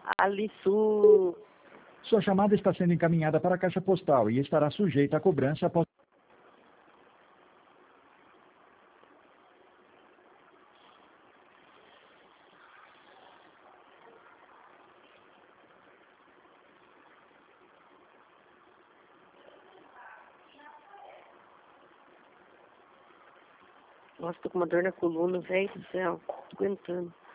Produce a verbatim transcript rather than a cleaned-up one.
Alisu. Sua chamada está sendo encaminhada para a caixa postal e estará sujeita a cobrança após... Nossa, tô com uma dor na coluna, velho do céu. Tô aguentando.